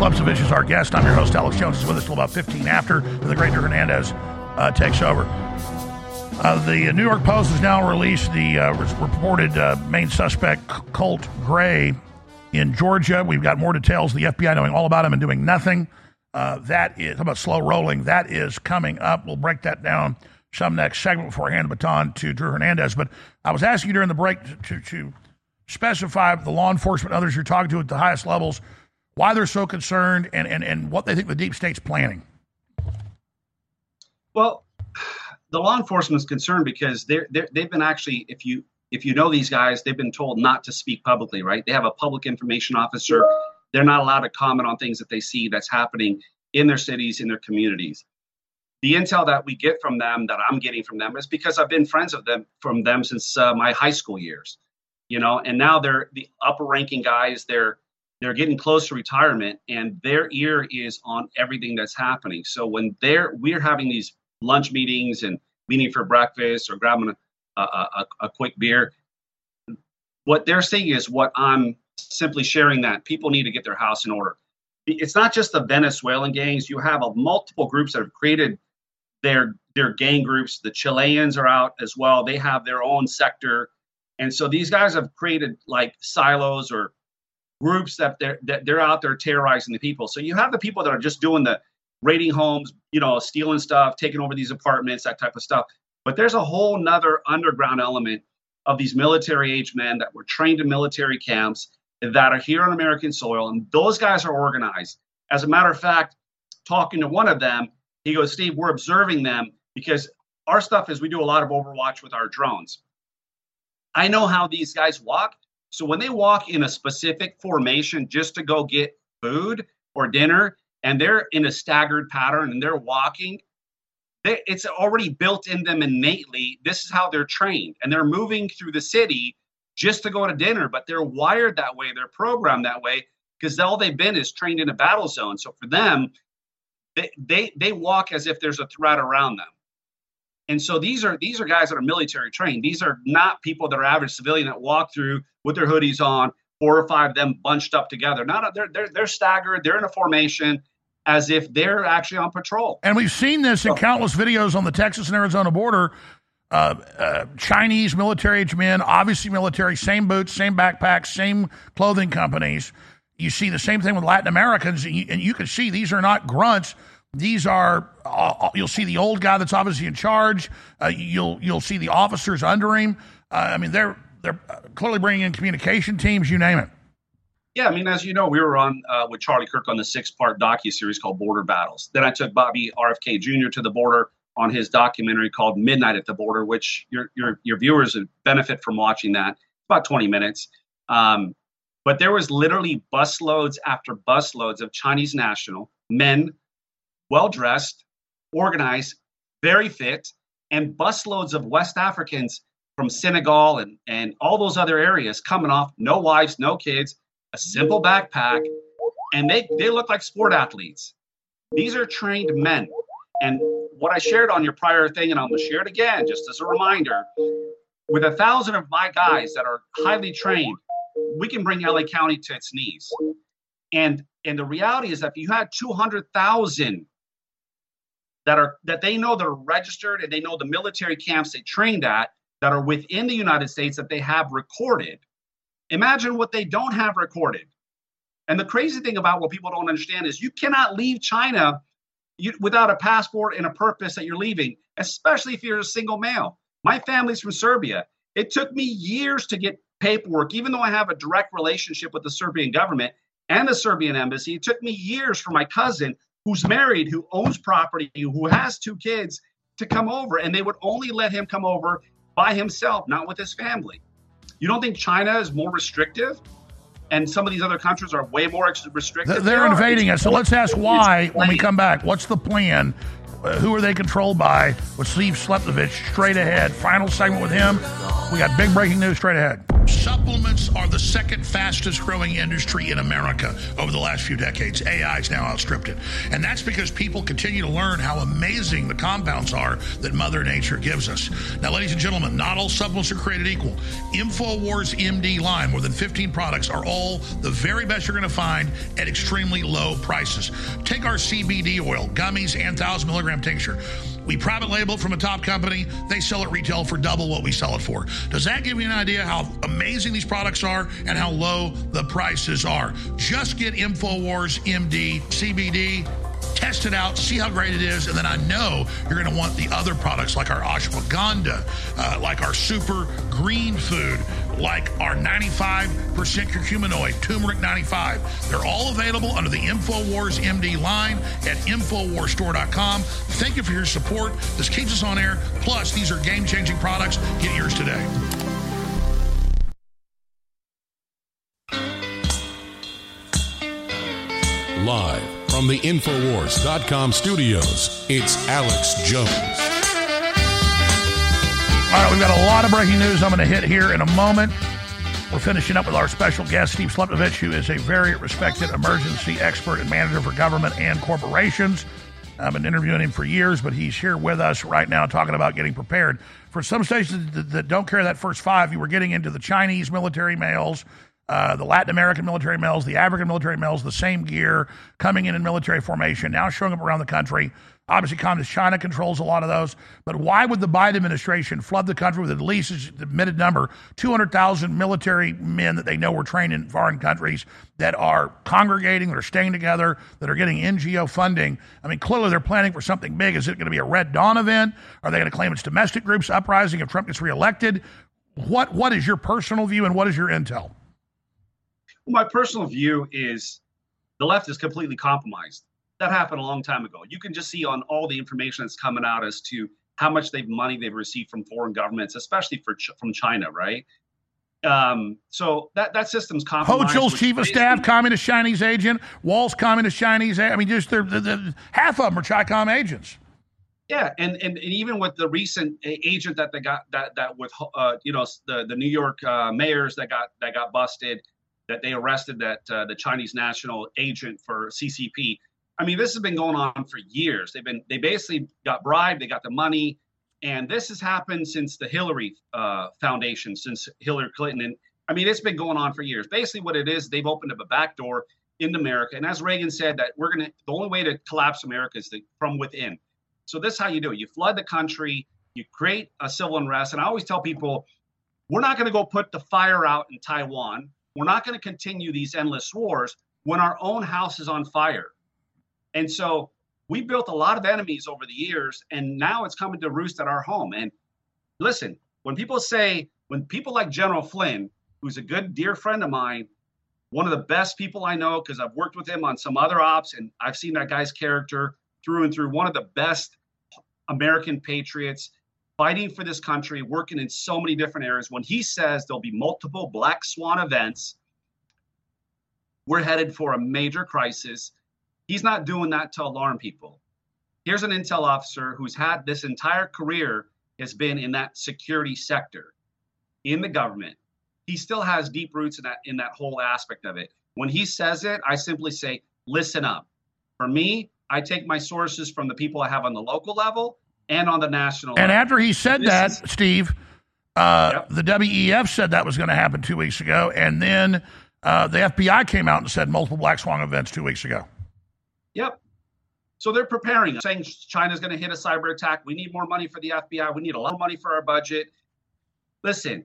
Slepcevich is our guest. I'm your host, Alex Jones, is with us till about 15 after the great Drew Hernandez takes over. The New York Post has now released the reported main suspect, Colt Gray, in Georgia. We've got more details. The FBI knowing all about him and doing nothing. That is, how about slow rolling? That is coming up. We'll break that down some next segment before I hand the baton to Drew Hernandez. But I was asking you during the break to specify the law enforcement and others you're talking to at the highest levels, why they're so concerned and what they think the deep state's planning. Well, the law enforcement is concerned because they've been actually, if you know these guys, they've been told not to speak publicly, right? They have a public information officer. They're not allowed to comment on things that they see that's happening in their cities, in their communities. The intel that we get from them, that I'm getting from them, is because I've been friends of them from them since my high school years, and now they're the upper ranking guys. They're getting close to retirement, and their ear is on everything that's happening. So when we're having these lunch meetings and meeting for breakfast or grabbing a quick beer, what they're saying is what I'm simply sharing, that people need to get their house in order. It's not just the Venezuelan gangs. You have multiple groups that have created their gang groups. The Chileans are out as well. They have their own sector. And so these guys have created like silos or groups that they're out there terrorizing the people. So you have the people that are just doing the raiding homes, stealing stuff, taking over these apartments, that type of stuff. But there's a whole nother underground element of these military-age men that were trained in military camps that are here on American soil, and those guys are organized. As a matter of fact, talking to one of them, he goes, Steve, we're observing them because our stuff is we do a lot of overwatch with our drones. I know how these guys walk. So when they walk in a specific formation just to go get food or dinner, and they're in a staggered pattern and they're walking, it's already built in them innately. This is how they're trained, and they're moving through the city just to go to dinner, but they're wired that way. They're programmed that way because all they've been is trained in a battle zone. So for them, they walk as if there's a threat around them. And so these are guys that are military trained. These are not people that are average civilian that walk through with their hoodies on, 4 or 5 of them bunched up together. They're staggered. They're in a formation as if they're actually on patrol. And we've seen this in countless videos on the Texas and Arizona border. Chinese military-age men, obviously military, same boots, same backpacks, same clothing companies. You see the same thing with Latin Americans, and you can see these are not grunts. These are, you'll see the old guy that's obviously in charge. You'll see the officers under him. They're clearly bringing in communication teams, you name it. Yeah, as you know, we were on with Charlie Kirk on the 6-part docuseries called Border Battles. Then I took Bobby RFK Jr. to the border on his documentary called Midnight at the Border, which your viewers would benefit from watching that. About 20 minutes. But there was literally busloads after busloads of Chinese national men, well-dressed, organized, very fit, and busloads of West Africans from Senegal and all those other areas coming off, no wives, no kids, a simple backpack, and they look like sport athletes. These are trained men. And what I shared on your prior thing, and I'm going to share it again, just as a reminder, with 1,000 of my guys that are highly trained, we can bring LA County to its knees. And the reality is that if you had 200,000 that they know they're registered and they know the military camps they trained at that are within the United States that they have recorded, imagine what they don't have recorded. And the crazy thing about what people don't understand is you cannot leave China without a passport and a purpose that you're leaving, especially if you're a single male. My family's from Serbia. It took me years to get paperwork, even though I have a direct relationship with the Serbian government and the Serbian embassy. It took me years for my cousin, who's married, who owns property, who has 2 kids, to come over. And they would only let him come over by himself, not with his family. You don't think China is more restrictive? And some of these other countries are way more restrictive. They're invading us. So let's ask why when we come back. What's the plan? Who are they controlled by? With Steve Slepcevich straight ahead. Final segment with him. We got big breaking news straight ahead. Supplements are the second fastest growing industry in America over the last few decades. AI's now outstripped it. And that's because people continue to learn how amazing the compounds are that Mother Nature gives us. Now, ladies and gentlemen, not all supplements are created equal. InfoWars MD line, more than 15 products, are all the very best you're going to find at extremely low prices. Take our CBD oil, gummies, and 1,000 milligram tincture. We private label it from a top company. They sell it retail for double what we sell it for. Does that give you an idea how amazing these products are and how low the prices are? Just get InfoWars MD CBD, test it out, see how great it is, and then I know you're going to want the other products like our ashwagandha, like our super green food, like our 95% curcuminoid, turmeric 95. They're all available under the InfoWars MD line at InfoWarsStore.com. Thank you for your support. This keeps us on air. Plus, these are game-changing products. Get yours today. Live from the InfoWars.com studios, it's Alex Jones. All right, we've got a lot of breaking news I'm going to hit here in a moment. We're finishing up with our special guest, Steve Sleptovich, who is a very respected emergency expert and manager for government and corporations. I've been interviewing him for years, but he's here with us right now talking about getting prepared. For some stations that don't carry that first five, you were getting into the Chinese military males, the Latin American military males, the African military males, the same gear, coming in military formation, now showing up around the country. Obviously, Communist China controls a lot of those. But why would the Biden administration flood the country with at least, as the admitted number, 200,000 military men that they know were trained in foreign countries that are congregating, that are staying together, that are getting NGO funding? I mean, clearly they're planning for something big. Is it going to be a Red Dawn event? Are they going to claim it's domestic groups uprising if Trump gets reelected? What is your personal view and what is your intel? My personal view is the left is completely compromised. That happened a long time ago. You can just see on all the information that's coming out as to how much money they've received from foreign governments, especially from China, right? So that system's compromised. Ho Chul's chief of staff, communist Chinese agent. Walls, communist Chinese. I mean, just half of them are Chi-Com agents. Yeah, and even with the recent agent that they got that with the New York mayors that got busted, that they arrested the Chinese national agent for CCP. I mean, this has been going on for years. They basically got bribed, they got the money, and this has happened since the Hillary Foundation, since Hillary Clinton. And I mean, it's been going on for years. Basically, what it is, they've opened up a back door into America. And as Reagan said, that the only way to collapse America is from within. So this is how you do it. You flood the country, you create a civil unrest. And I always tell people, we're not going to go put the fire out in Taiwan. We're not going to continue these endless wars when our own house is on fire. And so we built a lot of enemies over the years, and now it's coming to roost at our home. And listen, when people like General Flynn, who's a good, dear friend of mine, one of the best people I know, because I've worked with him on some other ops, and I've seen that guy's character through and through, one of the best American patriots, fighting for this country, working in so many different areas. When he says there'll be multiple black swan events, we're headed for a major crisis. He's not doing that to alarm people. Here's an intel officer who's had this entire career has been in that security sector, in the government. He still has deep roots in that whole aspect of it. When he says it, I simply say, listen up. For me, I take my sources from the people I have on the local level and on the national level. And after he said Steve, the WEF said that was going to happen 2 weeks ago. And then the FBI came out and said multiple black swan events 2 weeks ago. Yep. So they're preparing, saying China's going to hit a cyber attack. We need more money for the FBI. We need a lot of money for our budget. Listen,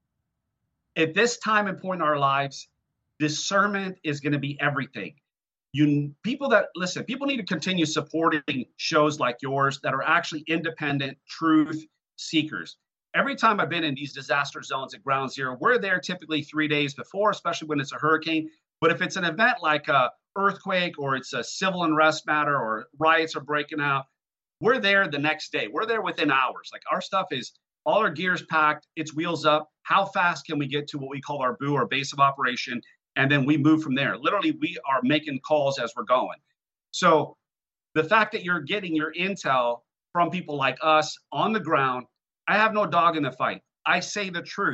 at this time and point in our lives, discernment is going to be everything. People need to continue supporting shows like yours that are actually independent truth seekers. Every time I've been in these disaster zones at Ground Zero, we're there typically 3 days before, especially when it's a hurricane. But if it's an event like a earthquake or it's a civil unrest matter or riots are breaking out, we're there the next day. We're there within hours. Like, our stuff is, all our gear's packed, it's wheels up. How fast can we get to what we call our BOO, our base of operation? And then we move from there. Literally, we are making calls as we're going. So the fact that you're getting your intel from people like us on the ground, I have no dog in the fight. I say the truth.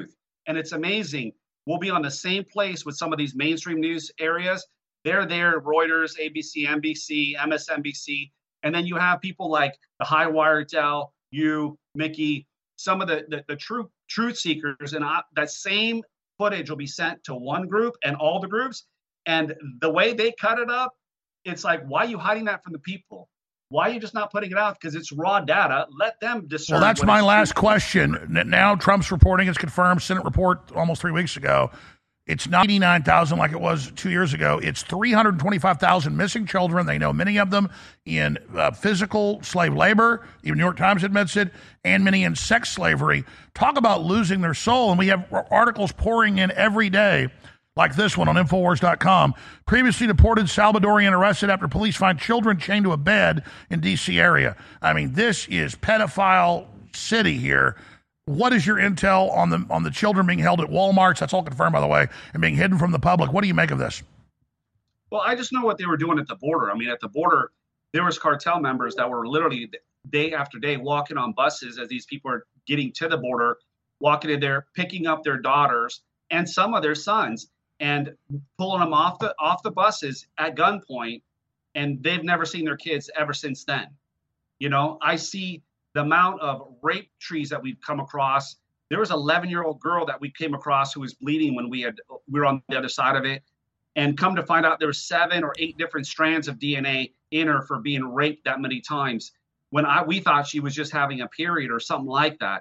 And it's amazing. We'll be on the same place with some of these mainstream news areas. They're there, Reuters, ABC, NBC, MSNBC. And then you have people like the High Wire Del, you, Mickey, some of the truth seekers. And that same footage will be sent to one group and all the groups. And the way they cut it up, it's like, why are you hiding that from the people? Why are you just not putting it out? Because it's raw data. Let them discern. Well, that's my last question. Now Trump's reporting, it's confirmed, Senate report almost 3 weeks ago. It's 99,000 like it was 2 years ago. It's 325,000 missing children. They know many of them in physical slave labor, even New York Times admits it, and many in sex slavery. Talk about losing their soul. And we have articles pouring in every day, like this one on Infowars.com. Previously deported Salvadorian arrested after police find children chained to a bed in D.C. area. I mean, this is pedophile city here. What is your intel on the children being held at Walmarts? That's all confirmed, by the way, and being hidden from the public. What do you make of this? Well, I just know what they were doing at the border. I mean, at the border, there was cartel members that were literally day after day walking on buses as these people are getting to the border, walking in there, picking up their daughters and some of their sons and pulling them off the buses at gunpoint. And they've never seen their kids ever since then. You know, I see the amount of rape trees that we've come across. There was an 11-year-old girl that we came across who was bleeding when we were on the other side of it. And come to find out there were 7 or 8 different strands of DNA in her for being raped that many times when we thought she was just having a period or something like that.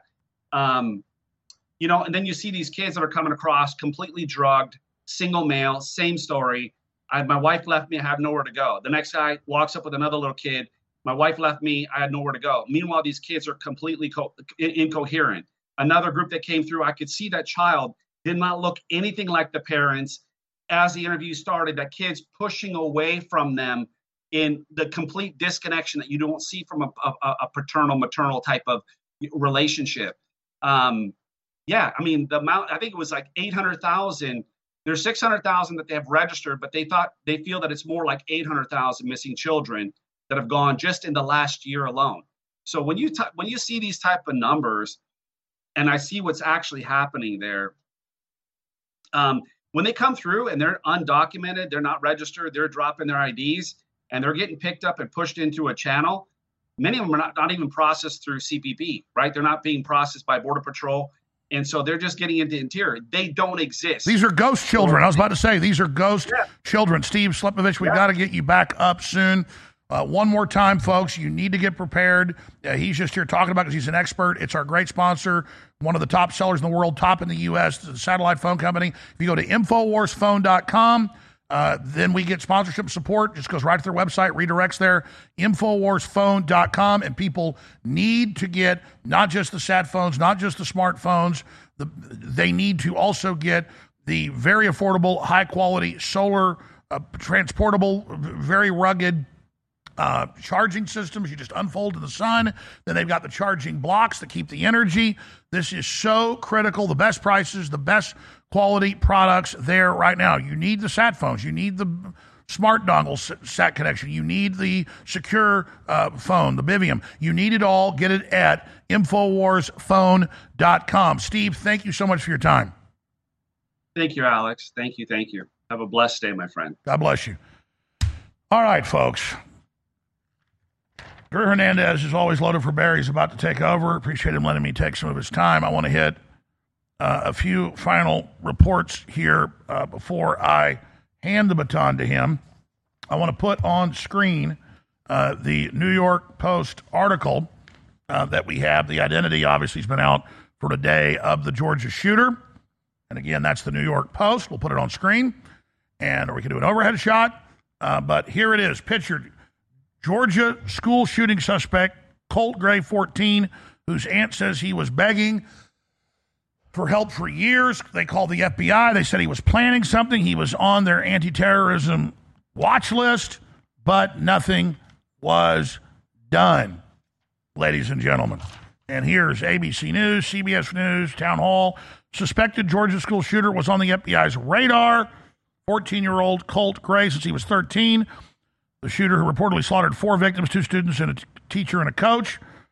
You know, and then you see these kids that are coming across completely drugged, single male, same story. My wife left me, I have nowhere to go. The next guy walks up with another little kid. My wife left me, I had nowhere to go. Meanwhile, these kids are completely incoherent. Another group that came through, I could see that child did not look anything like the parents. As the interview started, that kid's pushing away from them in the complete disconnection that you don't see from a paternal, maternal type of relationship. Yeah, I mean, the amount, I think it was like 800,000. There's 600,000 that they have registered, but they feel that it's more like 800,000 missing children that have gone just in the last year alone. So when you see these type of numbers, and I see what's actually happening there, when they come through and they're undocumented, they're not registered, they're dropping their IDs, and they're getting picked up and pushed into a channel. Many of them are not even processed through CPP, right? They're not being processed by Border Patrol. And so they're just getting into interior. They don't exist. These are ghost children. I was about to say, these are ghost children. Steve Slipovich, we've got to get you back up soon. One more time, folks, you need to get prepared. He's just here talking about it because he's an expert. It's our great sponsor, one of the top sellers in the world, top in the U.S., the satellite phone company. If you go to InfoWarsPhone.com, then we get sponsorship support. Just goes right to their website, redirects there, InfoWarsPhone.com. And people need to get not just the sat phones, not just the smartphones. They need to also get the very affordable, high-quality solar, transportable, very rugged charging systems. You just unfold to the sun. Then they've got the charging blocks that keep the energy. This is so critical. The best prices, the best quality products there right now. You need the sat phones. You need the smart dongle sat connection. You need the secure phone, the Bivium. You need it all. Get it at InfoWarsPhone.com. Steve, thank you so much for your time. Thank you, Alex. Thank you. Thank you. Have a blessed day, my friend. God bless you. All right, folks. Drew Hernandez is always loaded for bear. He's about to take over. Appreciate him letting me take some of his time. I want to hit a few final reports here before I hand the baton to him. I want to put on screen the New York Post article that we have. The identity obviously has been out for today of the Georgia shooter. And again, that's the New York Post. We'll put it on screen. Or we can do an overhead shot. But here it is, pictured. Georgia school shooting suspect, Colt Gray, 14, whose aunt says he was begging for help for years. They called the FBI. They said he was planning something. He was on their anti-terrorism watch list, but nothing was done, ladies and gentlemen. And here's ABC News, CBS News, Town Hall. Suspected Georgia school shooter was on the FBI's radar. 14-year-old Colt Gray since he was 13. The shooter who reportedly slaughtered 4 victims, 2 students and a teacher and a coach.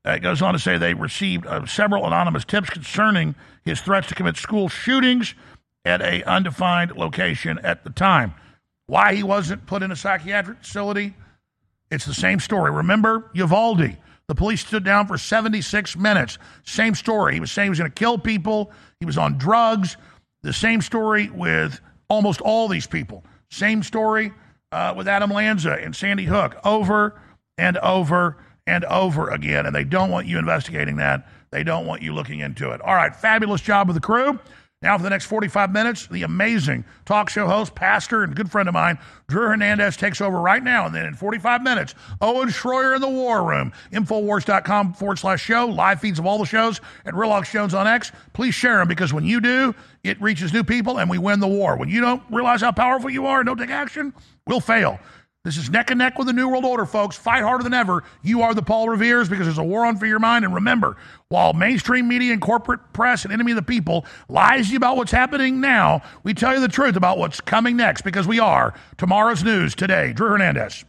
It goes on to say they received several anonymous tips concerning his threats to commit school shootings at a undefined location at the time. Why he wasn't put in a psychiatric facility? It's the same story. Remember Uvalde? The police stood down for 76 minutes. Same story. He was saying he was going to kill people. He was on drugs. The same story with almost all these people. Same story with Adam Lanza and Sandy Hook. Over and over and over again. And they don't want you investigating that. They don't want you looking into it. All right, fabulous job with the crew. Now for the next 45 minutes, the amazing talk show host, pastor, and good friend of mine, Drew Hernandez, takes over right now. And then in 45 minutes, Owen Schroyer in the War Room. Infowars.com/show. Live feeds of all the shows at Real Alex Jones on X. Please share them, because when you do, it reaches new people and we win the war. When you don't realize how powerful you are and don't take action, we'll fail. This is neck and neck with the New World Order, folks. Fight harder than ever. You are the Paul Reveres, because there's a war on for your mind. And remember, while mainstream media and corporate press and enemy of the people lies to you about what's happening now, we tell you the truth about what's coming next, because we are tomorrow's news today. Drew Hernandez.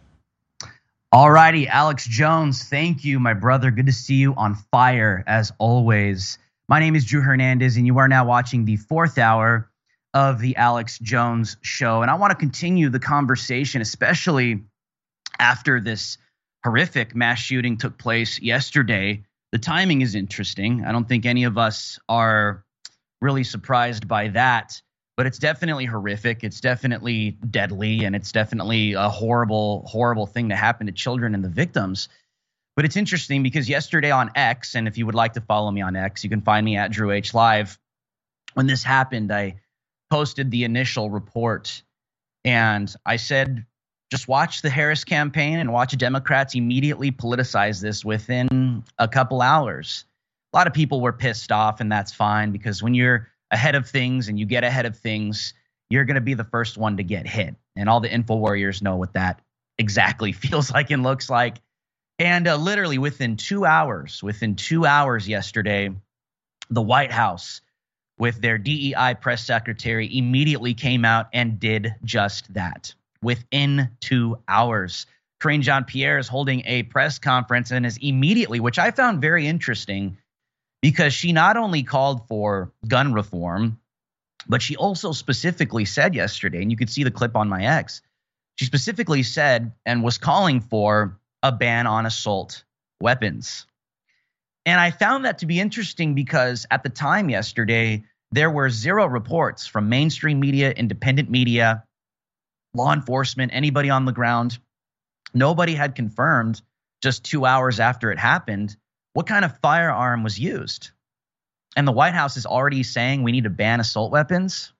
All righty, Alex Jones, thank you, my brother. Good to see you on fire, as always. My name is Drew Hernandez, and you are now watching the 4th hour of the Alex Jones Show. And I want to continue the conversation, especially after this horrific mass shooting took place yesterday. The timing is interesting. I don't think any of us are really surprised by that, but it's definitely horrific. It's definitely deadly, and it's definitely a horrible, horrible thing to happen to children and the victims. But it's interesting because yesterday on X, and if you would like to follow me on X, you can find me at Drew H Live. When this happened, I posted the initial report, and I said, just watch the Harris campaign and watch Democrats immediately politicize this within a couple hours. A lot of people were pissed off, and that's fine, because when you're ahead of things and you get ahead of things, you're going to be the first one to get hit. And all the info warriors know what that exactly feels like and looks like. And literally within 2 hours yesterday, the White House, with their DEI press secretary, immediately came out and did just that. Within 2 hours, Karine Jean-Pierre is holding a press conference and is immediately, which I found very interesting, because she not only called for gun reform, but she also specifically said yesterday, and you could see the clip on my X, she specifically said and was calling for a ban on assault weapons. And I found that to be interesting because at the time yesterday, there were zero reports from mainstream media, independent media, law enforcement, anybody on the ground. Nobody had confirmed just 2 hours after it happened what kind of firearm was used. And the White House is already saying we need to ban assault weapons.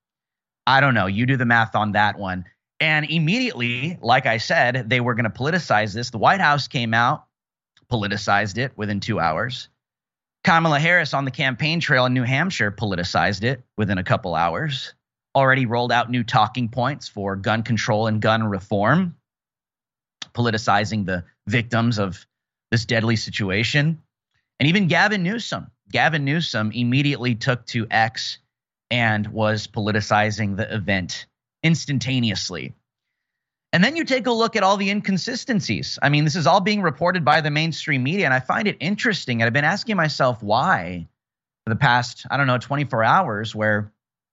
I don't know. You do the math on that one. And immediately, like I said, they were going to politicize this. The White House came out, politicized it within 2 hours. Kamala Harris on the campaign trail in New Hampshire politicized it within a couple hours. Already rolled out new talking points for gun control and gun reform, politicizing the victims of this deadly situation. And even Gavin Newsom immediately took to X and was politicizing the event instantaneously. And then you take a look at all the inconsistencies. I mean, this is all being reported by the mainstream media, and I find it interesting. And I've been asking myself why for the past, 24 hours, where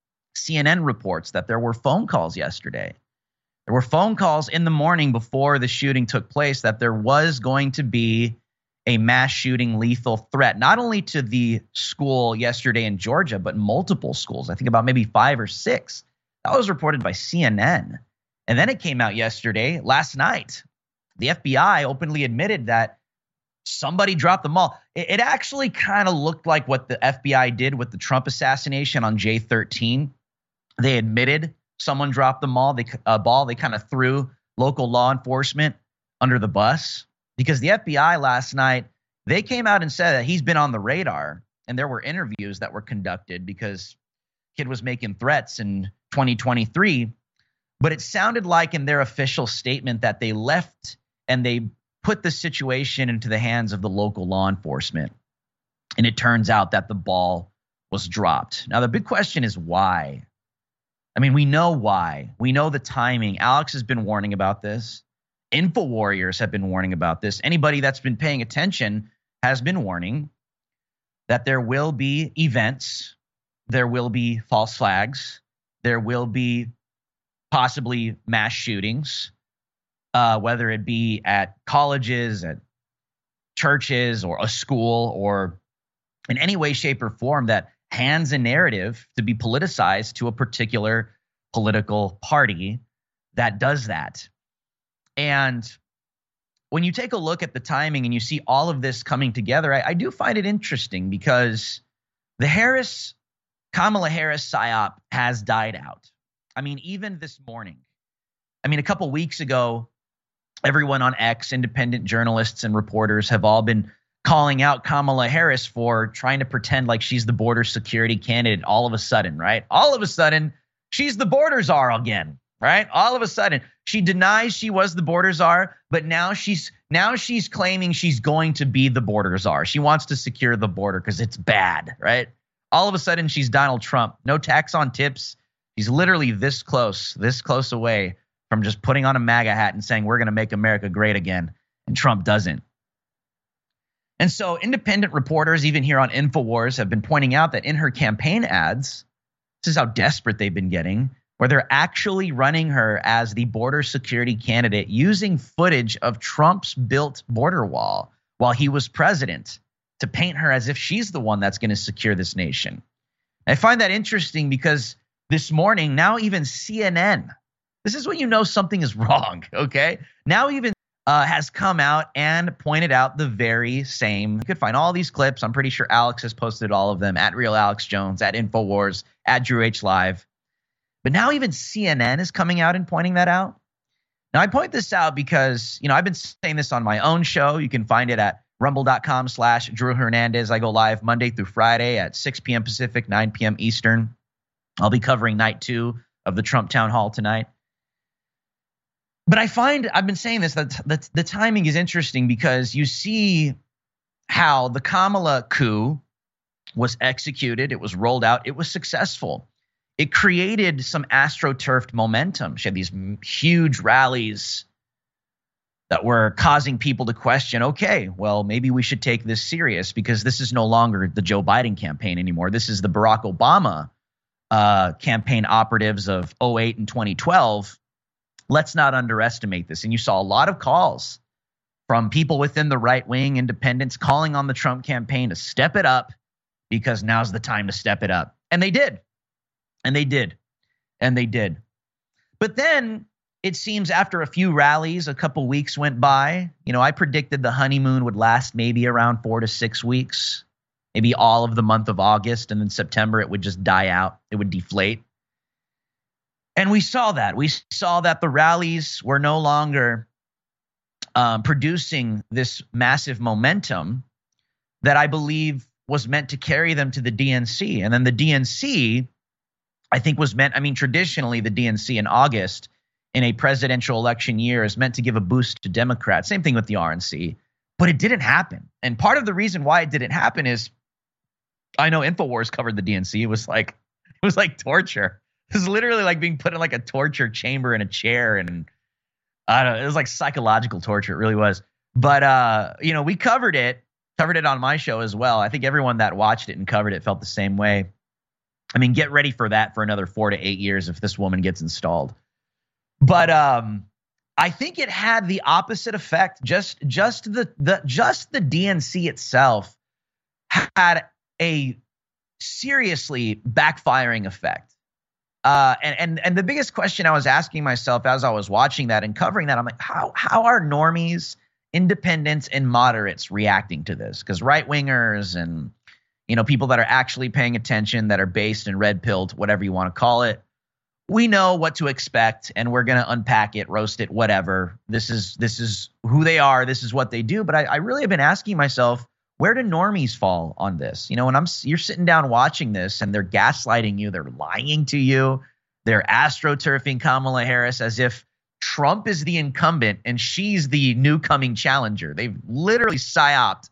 CNN reports that there were phone calls yesterday. There were phone calls in the morning before the shooting took place that there was going to be a mass shooting lethal threat, not only to the school yesterday in Georgia, but multiple schools. I think about maybe 5 or 6. That was reported by CNN. And then it came out last night, the FBI openly admitted that somebody dropped the ball. It actually kind of looked like what the FBI did with the Trump assassination on J13. They admitted someone dropped the ball. They kind of threw local law enforcement under the bus, because the FBI last night, they came out and said that he's been on the radar, and there were interviews that were conducted because kid was making threats in 2023. But it sounded like in their official statement that they left and they put the situation into the hands of the local law enforcement. And it turns out that the ball was dropped. Now, the big question is why? I mean, we know why. We know the timing. Alex has been warning about this. Info warriors have been warning about this. Anybody that's been paying attention has been warning that there will be events, there will be false flags, there will be possibly mass shootings, whether it be at colleges, at churches, or a school, or in any way, shape, or form that hands a narrative to be politicized to a particular political party that does that. And when you take a look at the timing and you see all of this coming together, I do find it interesting because the Kamala Harris psyop has died out. I mean, even this morning, a couple weeks ago, everyone on X, independent journalists and reporters, have all been calling out Kamala Harris for trying to pretend like she's the border security candidate all of a sudden, right? All of a sudden, she's the border czar again, right? All of a sudden, she denies she was the border czar, but now she's claiming she's going to be the border czar. She wants to secure the border because it's bad, right? All of a sudden, she's Donald Trump. No tax on tips. He's literally this close away from just putting on a MAGA hat and saying, we're going to make America great again. And Trump doesn't. And so independent reporters, even here on InfoWars, have been pointing out that in her campaign ads, this is how desperate they've been getting, where they're actually running her as the border security candidate using footage of Trump's built border wall while he was president to paint her as if she's the one that's going to secure this nation. I find that interesting because this morning, now even CNN, this is when you know something is wrong, okay? Now even has come out and pointed out the very same. You could find all these clips. I'm pretty sure Alex has posted all of them at Real Alex Jones, at InfoWars, at Drew H Live. But now even CNN is coming out and pointing that out. Now, I point this out because, I've been saying this on my own show. You can find it at rumble.com/Drew Hernandez. I go live Monday through Friday at 6 p.m. Pacific, 9 p.m. Eastern. I'll be covering night 2 of the Trump Town Hall tonight. But I've been saying this, that the timing is interesting because you see how the Kamala coup was executed. It was rolled out. It was successful. It created some astroturfed momentum. She had these huge rallies that were causing people to question, okay, well, maybe we should take this serious because this is no longer the Joe Biden campaign anymore. This is the Barack Obama campaign operatives of 2008 and 2012. Let's not underestimate this. And you saw a lot of calls from people within the right wing, independents, calling on the Trump campaign to step it up because now's the time to step it up. And they did. And they did. And they did. But then it seems after a few rallies, a couple weeks went by. I predicted the honeymoon would last maybe around 4 to 6 weeks, maybe all of the month of August. And then September, it would just die out. It would deflate. And we saw that. We saw that the rallies were no longer producing this massive momentum that I believe was meant to carry them to the DNC. And then the DNC, I think, was meant, traditionally the DNC in August in a presidential election year is meant to give a boost to Democrats. Same thing with the RNC. But it didn't happen. And part of the reason why it didn't happen is, I know InfoWars covered the DNC. It was like torture. It was literally like being put in like a torture chamber in a chair, and I don't know, it was like psychological torture. It really was. But we covered it on my show as well. I think everyone that watched it and covered it felt the same way. Get ready for that for another 4 to 8 years if this woman gets installed. But I think it had the opposite effect. Just the DNC itself had a seriously backfiring effect. And the biggest question I was asking myself as I was watching that and covering that, I'm like, how are normies, independents, and moderates reacting to this? Because right-wingers and, people that are actually paying attention, that are based and red-pilled, whatever you want to call it, we know what to expect, and we're going to unpack it, roast it, whatever. This is who they are. This is what they do. But I really have been asking myself, where do normies fall on this? When you're sitting down watching this and they're gaslighting you, they're lying to you, they're astroturfing Kamala Harris as if Trump is the incumbent and she's the new coming challenger. They've literally psyoped,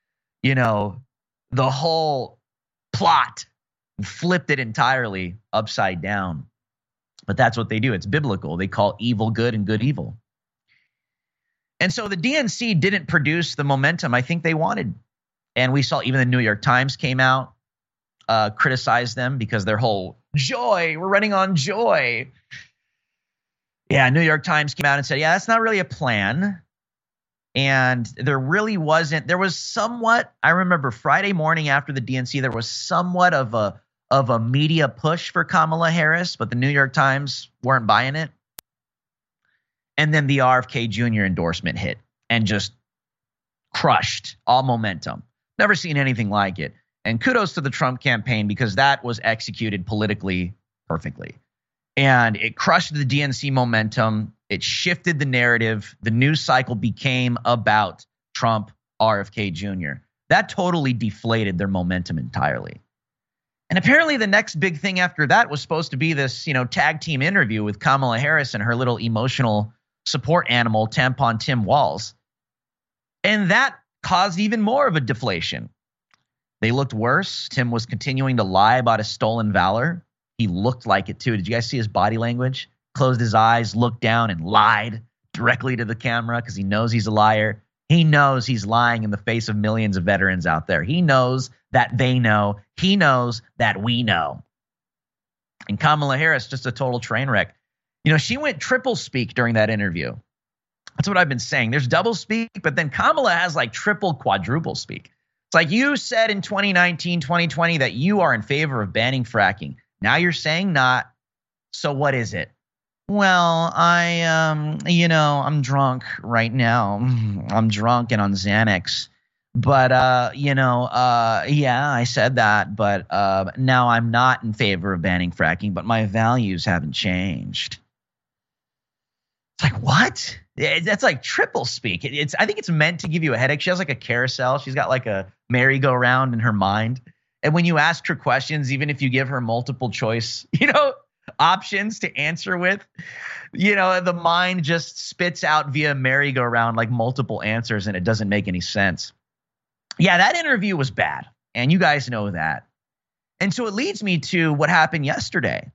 the whole plot and flipped it entirely upside down. But that's what they do. It's biblical. They call evil good and good evil. And so the DNC didn't produce the momentum I think they wanted. And we saw even the New York Times came out, criticized them because their whole joy, we're running on joy. Yeah, New York Times came out and said, yeah, that's not really a plan. And there really wasn't. There was somewhat, I remember Friday morning after the DNC, there was somewhat of a media push for Kamala Harris, but the New York Times weren't buying it. And then the RFK Jr. endorsement hit and just crushed all momentum. Never seen anything like it. And kudos to the Trump campaign because that was executed politically perfectly. And it crushed the DNC momentum. It shifted the narrative. The news cycle became about Trump, RFK Jr. That totally deflated their momentum entirely. And apparently the next big thing after that was supposed to be this, tag team interview with Kamala Harris and her little emotional support animal, Tampon Tim Walz. And that caused even more of a deflation. They looked worse. Tim was continuing to lie about his stolen valor. He looked like it too. Did you guys see his body language? Closed his eyes, looked down, and lied directly to the camera because he knows he's a liar. He knows he's lying in the face of millions of veterans out there. He knows that they know. He knows that we know. And Kamala Harris, just a total train wreck. She went triple speak during that interview. That's what I've been saying. There's double speak, but then Kamala has like triple, quadruple speak. It's like you said in 2019, 2020 that you are in favor of banning fracking. Now you're saying not. So what is it? Well, I'm drunk right now. I'm drunk and on Xanax. But, yeah, I said that. But now I'm not in favor of banning fracking, but my values haven't changed. It's like, what? That's like triple speak. I think it's meant to give you a headache. She has like a carousel. She's got like a merry-go-round in her mind. And when you ask her questions, even if you give her multiple choice, options to answer with, the mind just spits out via merry-go-round like multiple answers, and it doesn't make any sense. Yeah, that interview was bad, and you guys know that. And so it leads me to what happened yesterday.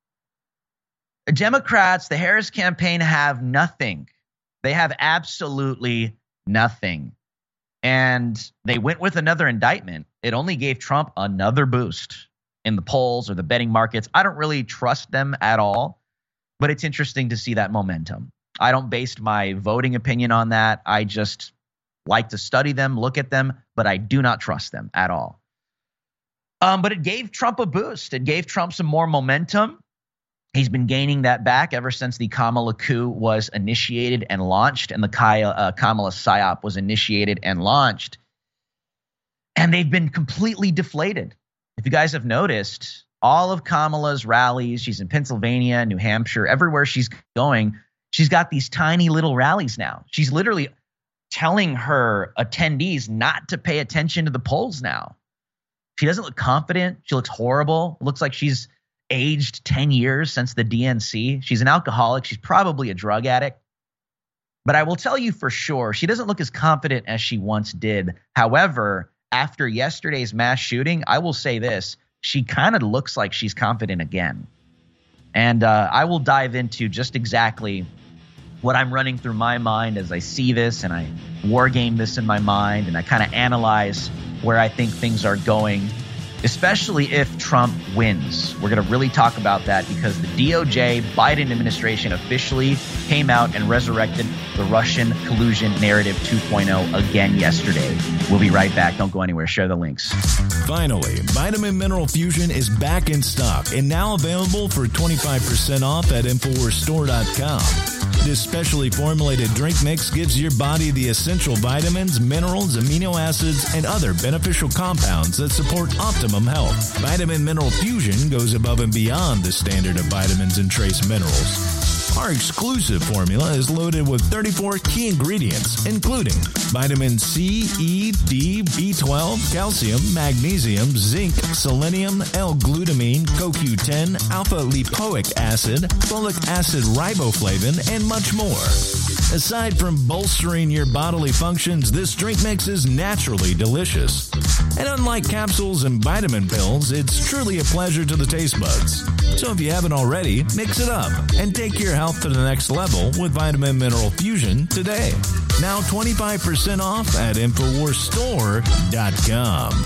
The Democrats, the Harris campaign have nothing. They have absolutely nothing. And they went with another indictment. It only gave Trump another boost in the polls or the betting markets. I don't really trust them at all, but it's interesting to see that momentum. I don't base my voting opinion on that. I just like to study them, look at them, but I do not trust them at all. But it gave Trump a boost. It gave Trump some more momentum. He's been gaining that back ever since the Kamala coup was initiated and launched, and the Kamala PSYOP was initiated and launched. And they've been completely deflated. If you guys have noticed, all of Kamala's rallies, she's in Pennsylvania, New Hampshire, everywhere she's going, she's got these tiny little rallies now. She's literally telling her attendees not to pay attention to the polls now. She doesn't look confident. She looks horrible. It looks like she's aged 10 years since the DNC. She's an alcoholic. She's probably a drug addict. But I will tell you for sure, she doesn't look as confident as she once did. However, after yesterday's mass shooting, I will say this, she kind of looks like she's confident again. And I will dive into just exactly what I'm running through my mind as I see this, and I war game this in my mind, and I kind of analyze where I think things are going, especially if Trump wins. We're going to really talk about that because the DOJ Biden administration officially came out and resurrected the Russian collusion narrative 2.0 again yesterday. We'll be right back. Don't go anywhere. Share the links. Finally, Vitamin Mineral Fusion is back in stock and now available for 25% off at InfoWarsStore.com. This specially formulated drink mix gives your body the essential vitamins, minerals, amino acids, and other beneficial compounds that support optimum health. Vitamin Mineral Fusion goes above and beyond the standard of vitamins and trace minerals. Our exclusive formula is loaded with 34 key ingredients, including vitamin C, E, D, B12, calcium, magnesium, zinc, selenium, L-glutamine, CoQ10, alpha-lipoic acid, folic acid riboflavin, and much more. Aside from bolstering your bodily functions, this drink mix is naturally delicious. And unlike capsules and vitamin pills, it's truly a pleasure to the taste buds. So if you haven't already, mix it up and take your health to the next level with Vitamin Mineral Fusion today. Now 25% off at InfoWarsStore.com.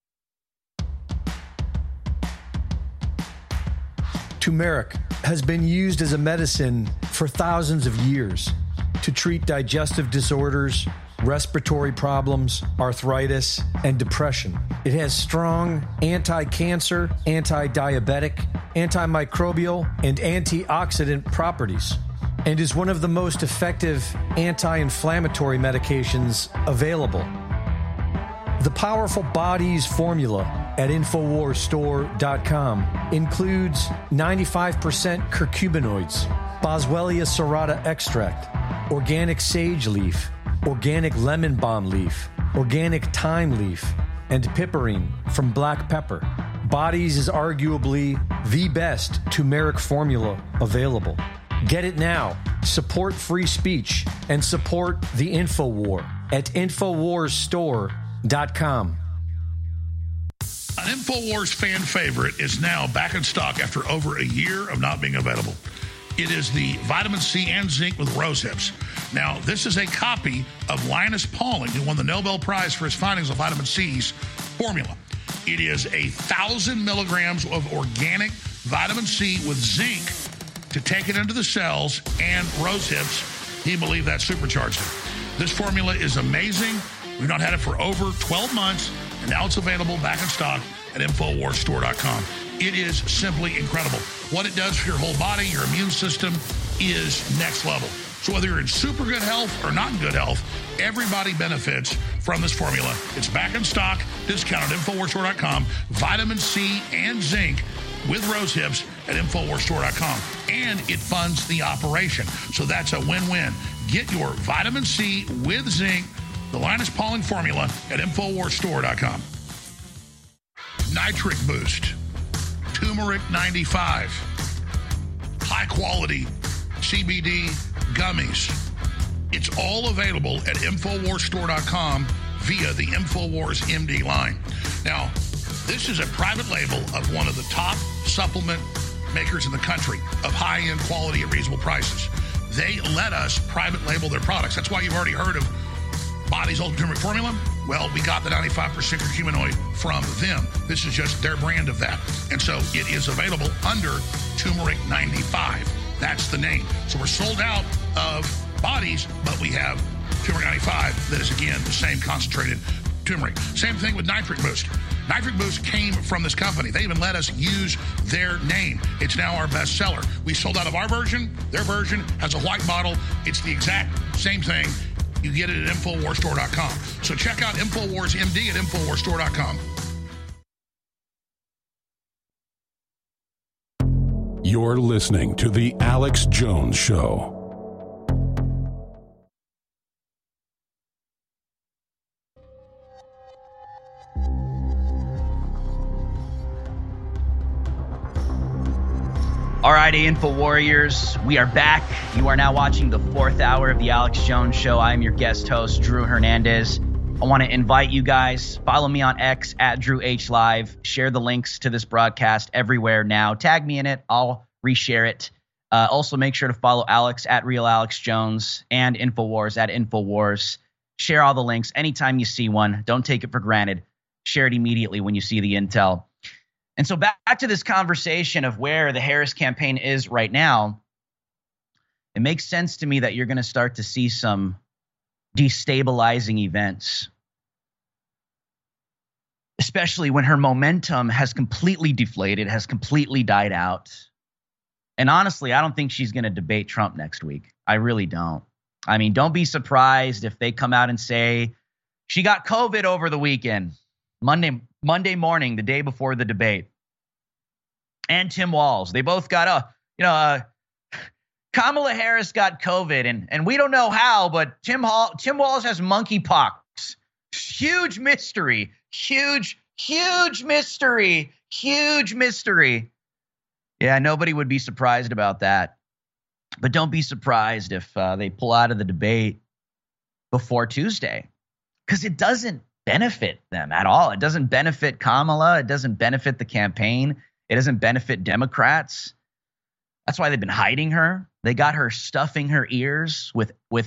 Turmeric has been used as a medicine for thousands of years to treat digestive disorders, respiratory problems, arthritis, and depression. It has strong anti-cancer, anti-diabetic, antimicrobial, and antioxidant properties, and is one of the most effective anti-inflammatory medications available. The Powerful Bodies formula at InfoWarsStore.com includes 95% curcuminoids, Boswellia serrata extract, organic sage leaf, organic lemon balm leaf, organic thyme leaf, and piperine from black pepper. Bodies is arguably the best turmeric formula available. Get it now. Support free speech and support the InfoWar at InfoWarsStore.com. An InfoWars fan favorite is now back in stock after over a year of not being available. It is the vitamin C and zinc with rose hips. Now, this is a copy of Linus Pauling, who won the Nobel Prize for his findings of vitamin C's formula. It is 1,000 milligrams of organic vitamin C with zinc to take it into the cells, and rose hips. He believed that supercharged it. This formula is amazing. We've not had it for over 12 months, and now it's available back in stock at InfoWarsStore.com. It is simply incredible. What it does for your whole body, your immune system, is next level. So whether you're in super good health or not in good health, everybody benefits from this formula. It's back in stock, discounted at InfoWarsStore.com. Vitamin C and zinc with rose hips at InfoWarsStore.com. And it funds the operation. So that's a win-win. Get your vitamin C with zinc, the Linus Pauling formula, at InfoWarsStore.com. Nitric Boost. Turmeric 95. High quality CBD gummies. It's all available at InfoWarsStore.com via the InfoWars MD line. Now, this is a private label of one of the top supplement makers in the country of high-end quality at reasonable prices. They let us private label their products. That's why you've already heard of Body's Ultimate Turmeric Formula. Well, we got the 95% curcuminoid from them. This is just their brand of that. And so it is available under Turmeric 95. That's the name. So we're sold out of Bodies, but we have Turmeric 95 that is, again, the same concentrated turmeric. Same thing with Nitric Boost. Nitric Boost came from this company. They even let us use their name. It's now our best seller. We sold out of our version. Their version has a white bottle. It's the exact same thing. You get it at InfoWarsStore.com. So check out InfoWars MD at InfoWarsStore.com. You're listening to The Alex Jones Show. Alrighty, Info Warriors, we are back. You are now watching the 4th hour of the Alex Jones Show. I am your guest host, Drew Hernandez. I want to invite you guys, follow me on X at DrewHLive. Share the links to this broadcast everywhere now. Tag me in it. I'll reshare it. Also, make sure to follow Alex at Real Alex Jones and InfoWars at InfoWars. Share all the links anytime you see one. Don't take it for granted. Share it immediately when you see the intel. And so back to this conversation of where the Harris campaign is right now, it makes sense to me that you're going to start to see some destabilizing events, especially when her momentum has completely deflated, has completely died out. And honestly, I don't think she's going to debate Trump next week. I really don't. I mean, don't be surprised if they come out and say she got COVID over the weekend. Monday morning, the day before the debate. And Tim Walz. They both got Kamala Harris got COVID, and we don't know how, but Tim Walz has monkeypox. Huge mystery. Huge mystery. Huge mystery. Yeah, nobody would be surprised about that. But don't be surprised if they pull out of the debate before Tuesday, because it doesn't benefit them at all. It doesn't benefit Kamala. It doesn't benefit the campaign. It doesn't benefit Democrats. That's why they've been hiding her. They got her stuffing her ears with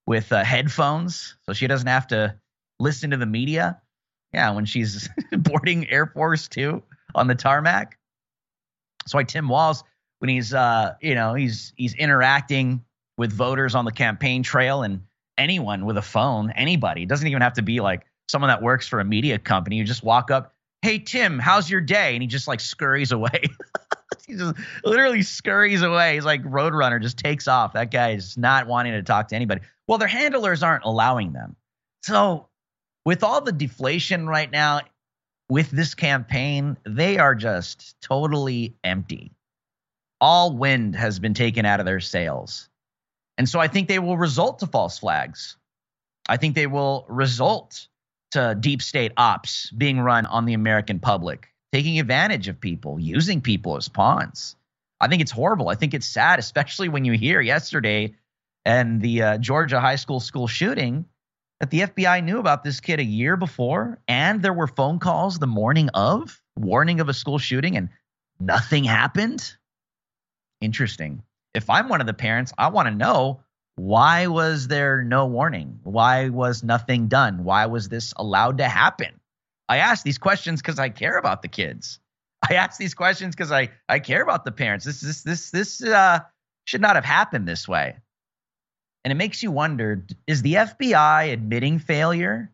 with headphones so she doesn't have to listen to the media. Yeah, when she's boarding Air Force Two on the tarmac. That's why Tim Walz, when he's he's interacting with voters on the campaign trail, and anyone with a phone, anybody, it doesn't even have to be like someone that works for a media company. You just walk up, "Hey Tim, how's your day?" And he just like scurries away. He just literally scurries away. He's like Roadrunner, just takes off. That guy is not wanting to talk to anybody. Well, their handlers aren't allowing them. So with all the deflation right now, with this campaign, they are just totally empty. All wind has been taken out of their sails. And so I think they will result to false flags. I think they will result to deep state ops being run on the American public, taking advantage of people, using people as pawns. I think it's horrible. I think it's sad, especially when you hear yesterday and the Georgia high school shooting that the FBI knew about this kid a year before, and there were phone calls the morning of warning of a school shooting, and nothing happened. Interesting. If I'm one of the parents, I want to know, why was there no warning? Why was nothing done? Why was this allowed to happen? I ask these questions because I care about the kids. I ask these questions because I care about the parents. This should not have happened this way. And it makes you wonder, is the FBI admitting failure?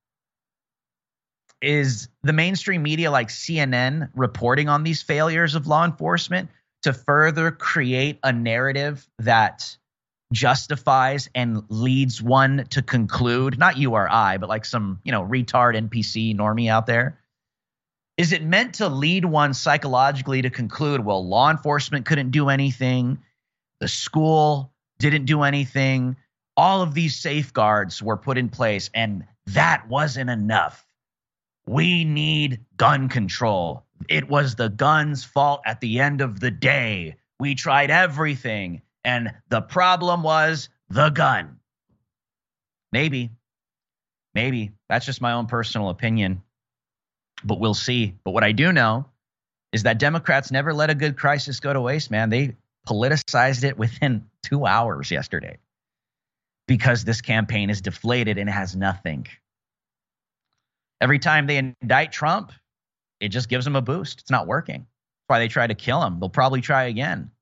Is the mainstream media like CNN reporting on these failures of law enforcement to further create a narrative that justifies and leads one to conclude, not you or I, but like some, retard NPC normie out there? Is it meant to lead one psychologically to conclude, well, law enforcement couldn't do anything, the school didn't do anything, all of these safeguards were put in place, and that wasn't enough. We need gun control. It was the gun's fault at the end of the day. We tried everything, and the problem was the gun. Maybe. That's just my own personal opinion, but we'll see. But what I do know is that Democrats never let a good crisis go to waste, man. They politicized it within 2 hours yesterday because this campaign is deflated and has nothing. Every time they indict Trump, it just gives them a boost. It's not working. That's why they try to kill him. They'll probably try again.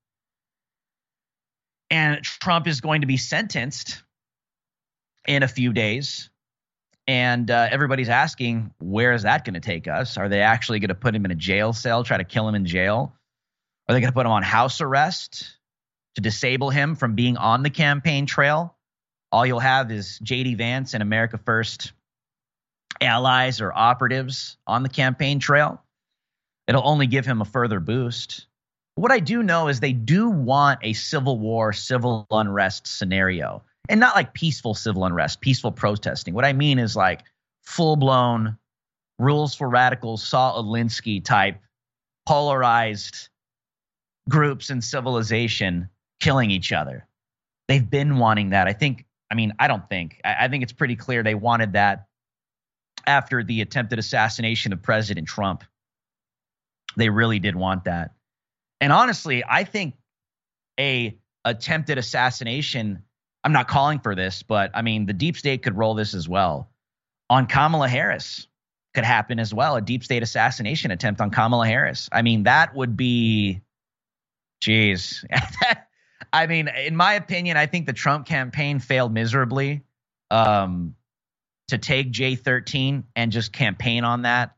And Trump is going to be sentenced in a few days. And everybody's asking, where is that going to take us? Are they actually going to put him in a jail cell, try to kill him in jail? Are they going to put him on house arrest to disable him from being on the campaign trail? All you'll have is J.D. Vance and America First allies or operatives on the campaign trail. It'll only give him a further boost. What I do know is they do want a civil war, civil unrest scenario. And not like peaceful civil unrest, peaceful protesting. What I mean is like full-blown Rules for Radicals, Saul Alinsky type polarized groups in civilization killing each other. They've been wanting that. I think it's pretty clear they wanted that after the attempted assassination of President Trump. They really did want that. And honestly, I think a attempted assassination, I'm not calling for this, but the deep state could roll this as well. On Kamala Harris could happen as well. A deep state assassination attempt on Kamala Harris. That would be, geez. In my opinion, I think the Trump campaign failed miserably to take J13 and just campaign on that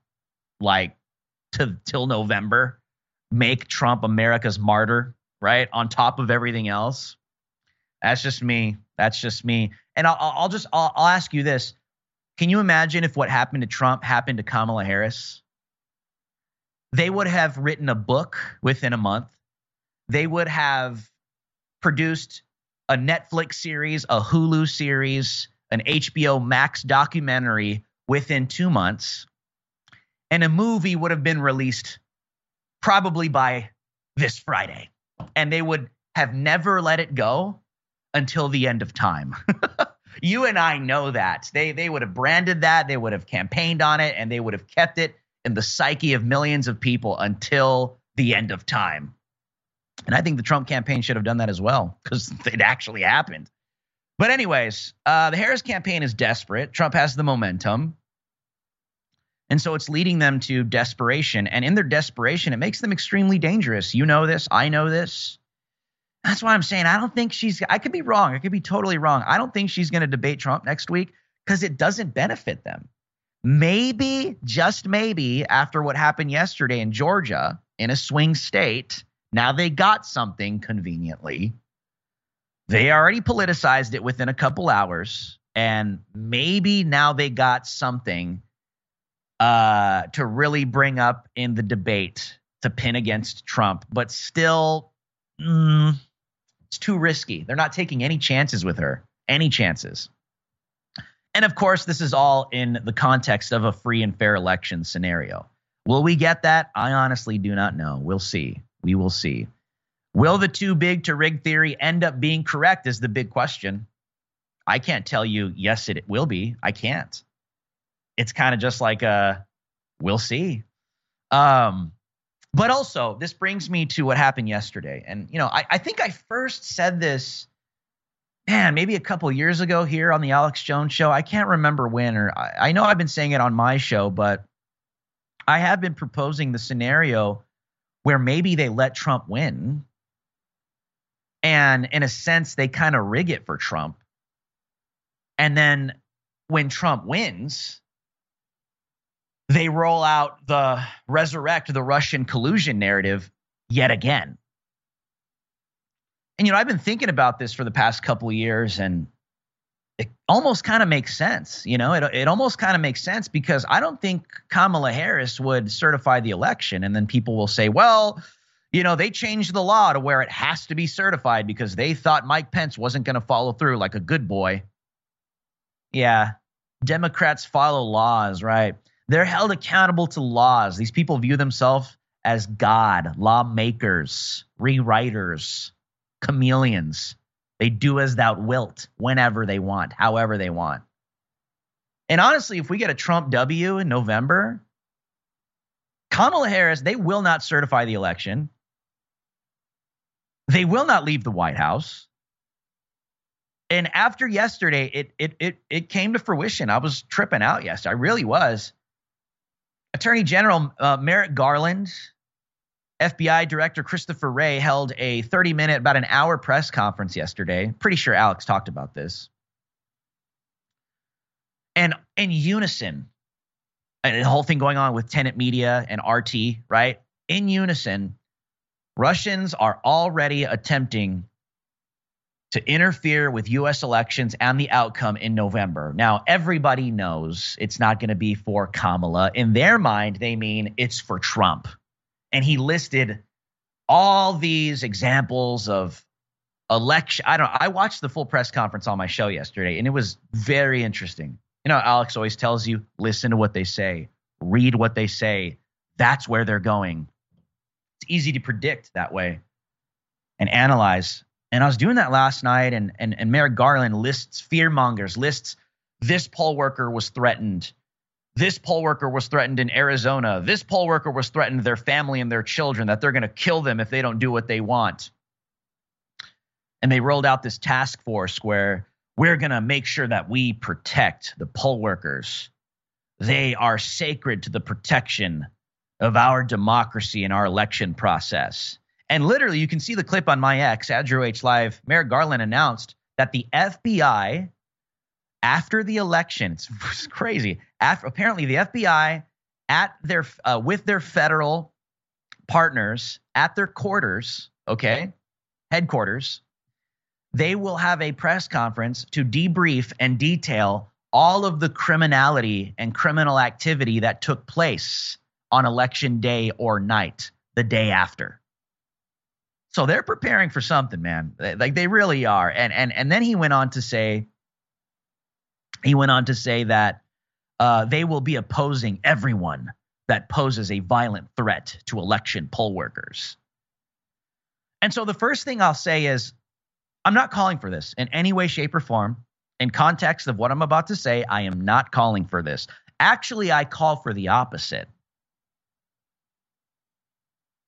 till November. Make Trump America's martyr, right? On top of everything else. That's just me. And I'll ask you this. Can you imagine if what happened to Trump happened to Kamala Harris? They would have written a book within a month. They would have produced a Netflix series, a Hulu series, an HBO Max documentary within 2 months. And a movie would have been released probably by this Friday. And they would have never let it go until the end of time. You and I know that. They would have branded that, they would have campaigned on it, and they would have kept it in the psyche of millions of people until the end of time. And I think the Trump campaign should have done that as well, because it actually happened. But anyways, the Harris campaign is desperate. Trump has the momentum. And so it's leading them to desperation. And in their desperation, it makes them extremely dangerous. You know this. I know this. That's why I'm saying I don't think I could be wrong. I could be totally wrong. I don't think she's going to debate Trump next week because it doesn't benefit them. Maybe, just maybe, after what happened yesterday in Georgia, in a swing state, now they got something conveniently. They already politicized it within a couple hours. And maybe now they got something to really bring up in the debate to pin against Trump. But still, it's too risky. They're not taking any chances with her. Any chances. And of course, this is all in the context of a free and fair election scenario. Will we get that? I honestly do not know. We'll see. We will see. Will the too big to rig theory end up being correct is the big question. I can't tell you, yes, it will be. I can't. It's kind of just like we'll see. But also, this brings me to what happened yesterday. And, I think I first said this, maybe a couple years ago here on the Alex Jones Show. I can't remember when, or I know I've been saying it on my show, but I have been proposing the scenario where maybe they let Trump win. And in a sense, they kind of rig it for Trump. And then when Trump wins, they roll out resurrect the Russian collusion narrative yet again. And, I've been thinking about this for the past couple of years, and it almost kind of makes sense. It almost kind of makes sense because I don't think Kamala Harris would certify the election. And then people will say, well, they changed the law to where it has to be certified because they thought Mike Pence wasn't going to follow through like a good boy. Yeah, Democrats follow laws, right? They're held accountable to laws. These people view themselves as God, lawmakers, rewriters, chameleons. They do as thou wilt whenever they want, however they want. And honestly, if we get a Trump W in November, Kamala Harris, they will not certify the election. They will not leave the White House. And after yesterday, it came to fruition. I was tripping out yesterday. I really was. Attorney General Merrick Garland, FBI Director Christopher Wray held a 30-minute, about an hour press conference yesterday. Pretty sure Alex talked about this. And in unison, and the whole thing going on with Tenet Media and RT, right? In unison, Russians are already attempting to interfere with U.S. elections and the outcome in November. Now, everybody knows it's not going to be for Kamala. In their mind, they mean it's for Trump. And he listed all these examples of election. I watched the full press conference on my show yesterday, and it was very interesting. Alex always tells you, listen to what they say, read what they say. That's where they're going. It's easy to predict that way and analyze. And I was doing that last night, and Merrick Garland lists fearmongers, lists this poll worker was threatened. This poll worker was threatened in Arizona. This poll worker was threatened their family and their children, that they're going to kill them if they don't do what they want. And they rolled out this task force where we're going to make sure that we protect the poll workers. They are sacred to the protection of our democracy and our election process. And literally, you can see the clip on my X, at Drew H Live. Merrick Garland announced that the FBI, after the election, it's crazy. Apparently, the FBI with their federal partners at their headquarters, they will have a press conference to debrief and detail all of the criminality and criminal activity that took place on election day or night, the day after. So they're preparing for something, man. Like they really are. And then he went on to say that they will be opposing everyone that poses a violent threat to election poll workers. And so the first thing I'll say is, I'm not calling for this in any way, shape, or form. In context of what I'm about to say, I am not calling for this. Actually, I call for the opposite.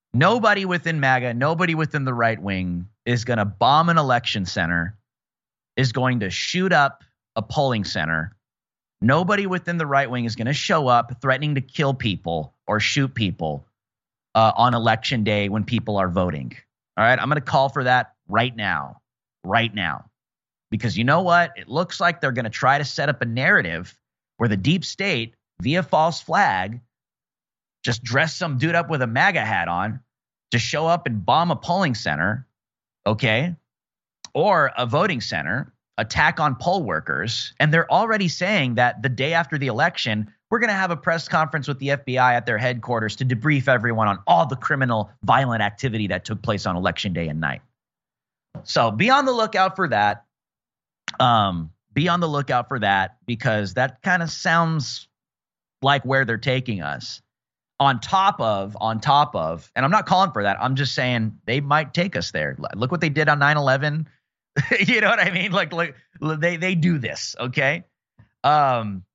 Nobody within MAGA, nobody within the right wing is going to bomb an election center is going to shoot up a polling center. Nobody within the right wing is going to show up threatening to kill people or shoot people on election day when people are voting. All right, I'm going to call for that right now. Because you know what? It looks like they're going to try to set up a narrative where the deep state, via false flag, just dress some dude up with a MAGA hat on to show up and bomb a polling center, okay, or a voting center, attack on poll workers. And they're already saying that the day after the election, we're going to have a press conference with the FBI at their headquarters to debrief everyone on all the criminal, violent activity that took place on election day and night. So be on the lookout for that. Be on the lookout for that, because that kind of sounds like where they're taking us. On top of, and I'm not calling for that. I'm just saying they might take us there. Look what they did on 9/11. You know what I mean? Like they do this, okay? And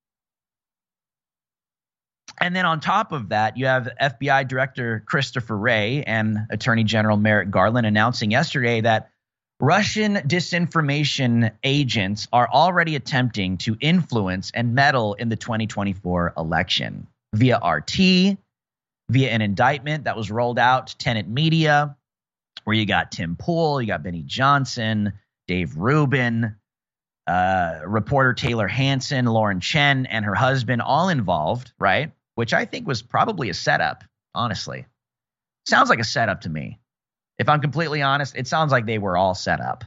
then on top of that, you have FBI Director Christopher Wray and Attorney General Merrick Garland announcing yesterday that Russian disinformation agents are already attempting to influence and meddle in the 2024 election via RT, via an indictment that was rolled out to Tenet Media, where you got Tim Pool, you got Benny Johnson, Dave Rubin, reporter Taylor Hansen, Lauren Chen, and her husband all involved, right? Which I think was probably a setup, honestly. Sounds like a setup to me. If I'm completely honest, it sounds like they were all set up.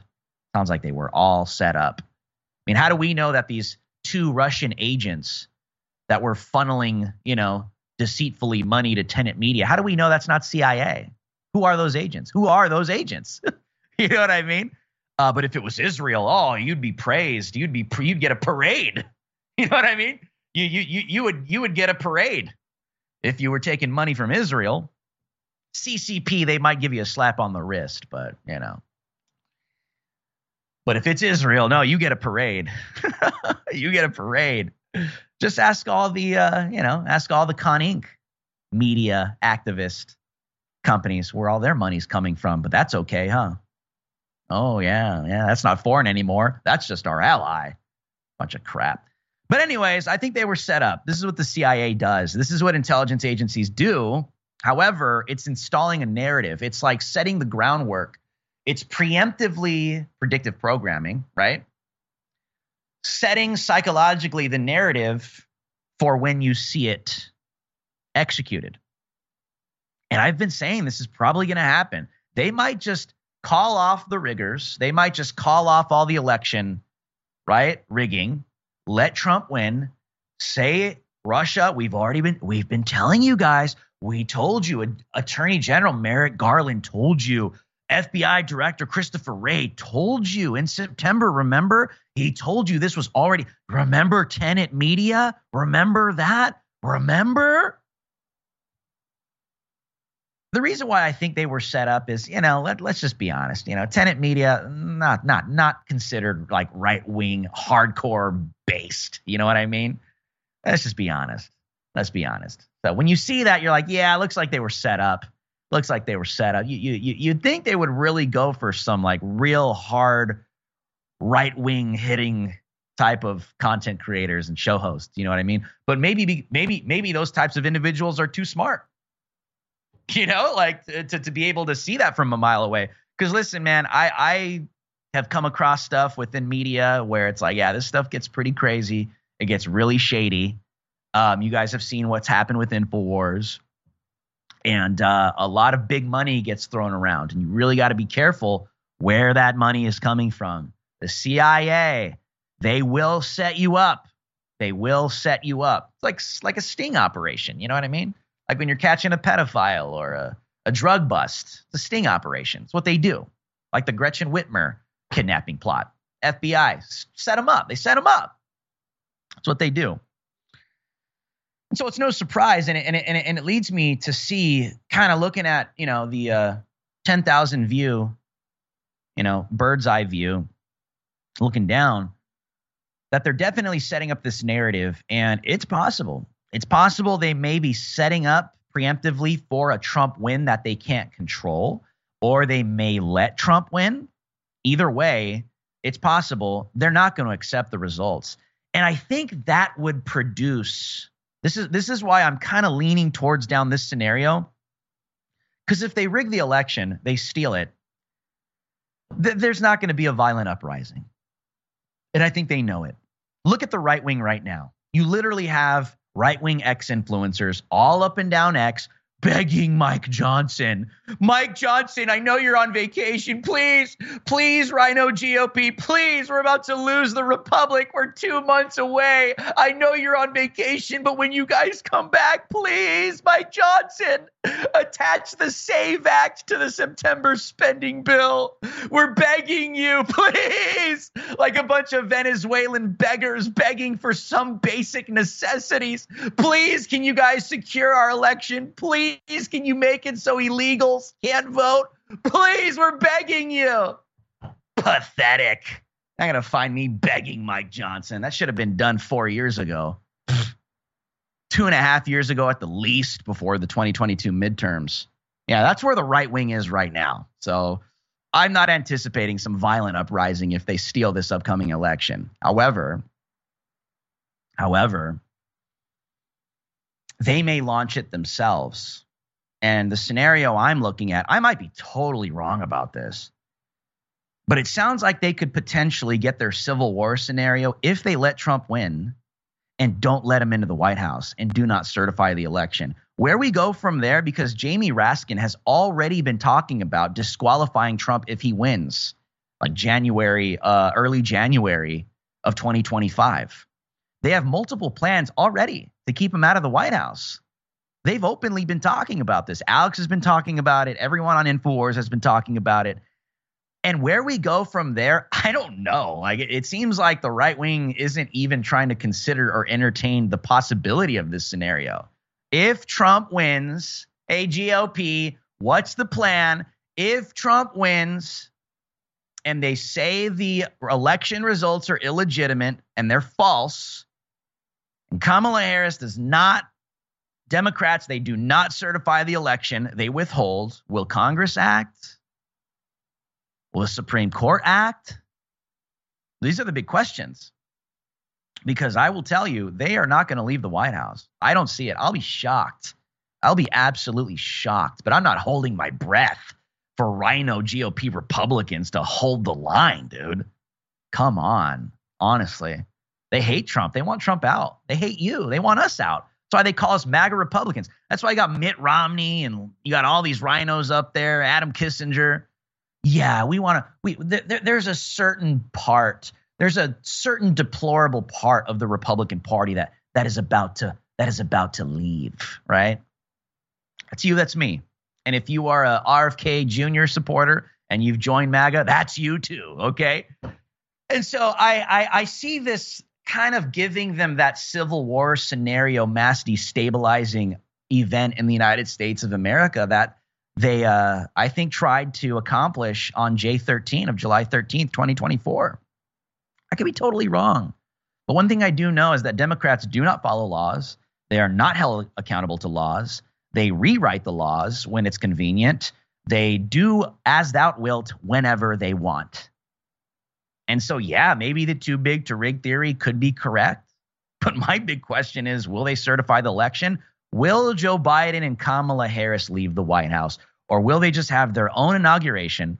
I mean, how do we know that these two Russian agents that were funneling, deceitfully money to Tenet Media, how do we know that's not CIA? Who are those agents? You know what I mean? But if it was Israel, you'd be praised. You'd get a parade. You know what I mean? You would get a parade if you were taking money from Israel. CCP, they might give you a slap on the wrist, but But if it's Israel, no, you get a parade. You get a parade. Just ask all the Con Inc. media activist companies where all their money's coming from. But that's okay, huh? Oh, yeah, that's not foreign anymore. That's just our ally. Bunch of crap. But anyways, I think they were set up. This is what the CIA does. This is what intelligence agencies do. However, it's installing a narrative. It's like setting the groundwork. It's preemptively predictive programming, right? Setting psychologically the narrative for when you see it executed. And I've been saying this is probably going to happen. They might just call off the riggers. They might just call off all the election, right? Rigging. Let Trump win. Say Russia, we've been telling you guys. We told you. Attorney General Merrick Garland told you. FBI Director Christopher Wray told you in September. Remember? He told you this was already. Remember Tenet Media? Remember that? Remember? The reason why I think they were set up is, let's just be honest. Tenet Media, not considered like right-wing, hardcore based. You know what I mean? Let's just be honest. Let's be honest. So when you see that, you're like, yeah, it looks like they were set up. You'd think they would really go for some like real hard right-wing hitting type of content creators and show hosts. You know what I mean? But maybe those types of individuals are too smart. To be able to see that from a mile away. Because listen, man, I have come across stuff within media where it's like, yeah, this stuff gets pretty crazy. It gets really shady. You guys have seen what's happened with InfoWars. And a lot of big money gets thrown around. And you really got to be careful where that money is coming from. The CIA, they will set you up. It's like a sting operation. You know what I mean? Like when you're catching a pedophile or a drug bust. It's a sting operation. It's what they do. Like the Gretchen Whitmer kidnapping plot. FBI set them up. They set them up. That's what they do. And so it's no surprise, and it leads me to see, kind of looking at, the 10,000 view, bird's eye view, looking down, that they're definitely setting up this narrative, and it's possible. It's possible they may be setting up preemptively for a Trump win that they can't control, or they may let Trump win. Either way, it's possible they're not going to accept the results. And I think that would produce, this is why I'm kind of leaning towards down this scenario. Because if they rig the election, they steal it, there's not going to be a violent uprising. And I think they know it. Look at the right wing right now. You literally have right-wing X-influencers all up and down X begging Mike Johnson. Mike Johnson, I know you're on vacation. Please, Rhino GOP, please. We're about to lose the Republic. We're 2 months away. I know you're on vacation, but when you guys come back, please, Mike Johnson, attach the SAVE Act to the September spending bill. We're begging you, please. Like a bunch of Venezuelan beggars begging for some basic necessities. Please, can you guys secure our election? Please, can you make it so illegals can't vote? Please, we're begging you. Pathetic. Not going to find me begging Mike Johnson. That should have been done 4 years ago. 2.5 years ago at the least, before the 2022 midterms. Yeah, that's where the right wing is right now. So I'm not anticipating some violent uprising if they steal this upcoming election. However, they may launch it themselves. And the scenario I'm looking at, I might be totally wrong about this, but it sounds like they could potentially get their civil war scenario if they let Trump win and don't let him into the White House and do not certify the election. Where we go from there, because Jamie Raskin has already been talking about disqualifying Trump if he wins, like early January of 2025. They have multiple plans already to keep him out of the White House. They've openly been talking about this. Alex has been talking about it. Everyone on InfoWars has been talking about it. And where we go from there, I don't know. Like, it seems like the right wing isn't even trying to consider or entertain the possibility of this scenario. If Trump wins, hey, GOP, what's the plan? If Trump wins and they say the election results are illegitimate and they're false, and Kamala Harris does not, Democrats, they do not certify the election, they withhold, will Congress act? Will the Supreme Court act? These are the big questions. Because I will tell you, they are not going to leave the White House. I don't see it. I'll be shocked. I'll be absolutely shocked. But I'm not holding my breath for Rhino GOP Republicans to hold the line, dude. Come on. Honestly. They hate Trump. They want Trump out. They hate you. They want us out. That's why they call us MAGA Republicans. That's why you got Mitt Romney and you got all these rhinos up there, Adam Kissinger. Yeah, there's a certain part, there's a certain deplorable part of the Republican Party that is about to leave, right? That's you, that's me. And if you are a RFK Jr. supporter and you've joined MAGA, that's you too, okay? And so I see this kind of giving them that Civil War scenario, mass destabilizing event in the United States of America that they, I think, tried to accomplish on July 13th, 2024. I could be totally wrong. But one thing I do know is that Democrats do not follow laws. They are not held accountable to laws. They rewrite the laws when it's convenient. They do as thou wilt whenever they want. And so, yeah, maybe the too big to rig theory could be correct. But my big question is, will they certify the election? Will Joe Biden and Kamala Harris leave the White House? Or will they just have their own inauguration?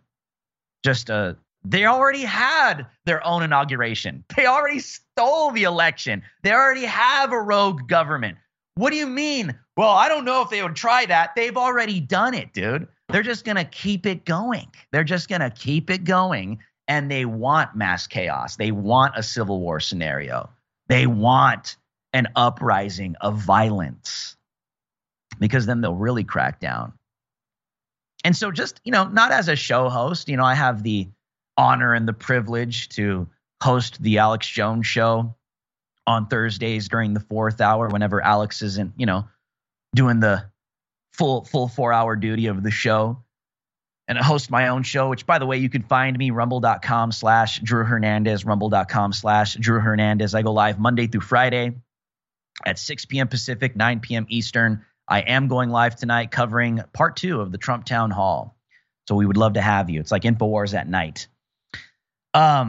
They already had their own inauguration. They already stole the election. They already have a rogue government. What do you mean? Well, I don't know if they would try that. They've already done it, dude. They're just going to keep it going. They're just going to keep it going. And they want mass chaos. They want a civil war scenario. They want an uprising of violence, because then they'll really crack down. And so just, not as a show host, I have the honor and the privilege to host the Alex Jones Show on Thursdays during the 4th hour, whenever Alex isn't, doing the full 4-hour duty of the show. And I host my own show, which, by the way, you can find me, rumble.com/Drew Hernandez, rumble.com/Drew Hernandez. I go live Monday through Friday at 6 p.m. Pacific, 9 p.m. Eastern. I am going live tonight covering part 2 of the Trump Town Hall. So we would love to have you. It's like InfoWars at night.